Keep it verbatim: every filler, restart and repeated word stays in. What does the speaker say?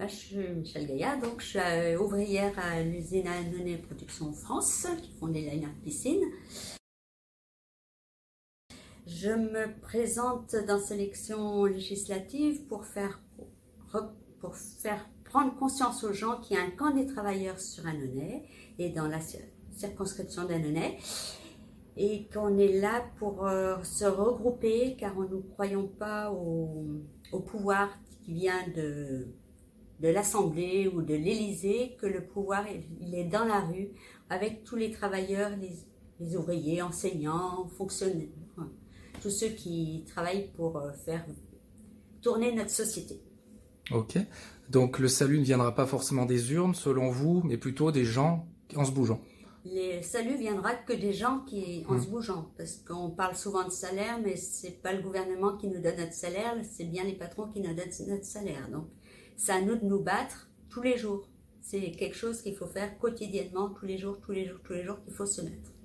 je suis Michèle Gaillard, donc je suis euh, ouvrière à l'usine à Annonay Production France, qui font des liners de piscine. Je me présente dans sélection législative pour faire, pour faire prendre conscience aux gens qu'il y a un camp des travailleurs sur Annonay et dans la circonscription d'Annonay, et qu'on est là pour euh, se regrouper car nous ne croyons pas au, au pouvoir qui vient de, de l'Assemblée ou de l'Élysée, que le pouvoir il est dans la rue avec tous les travailleurs, les, les ouvriers, enseignants, fonctionnaires, tous ceux qui travaillent pour faire tourner notre société. Ok, donc le salut ne viendra pas forcément des urnes selon vous, mais plutôt des gens en se bougeant. Le salut viendra que des gens qui, en mmh. se bougeant, parce qu'on parle souvent de salaire, mais c'est pas le gouvernement qui nous donne notre salaire, c'est bien les patrons qui nous donnent notre salaire. Donc, c'est à nous de nous battre tous les jours. C'est quelque chose qu'il faut faire quotidiennement, tous les jours, tous les jours, tous les jours qu'il faut se mettre.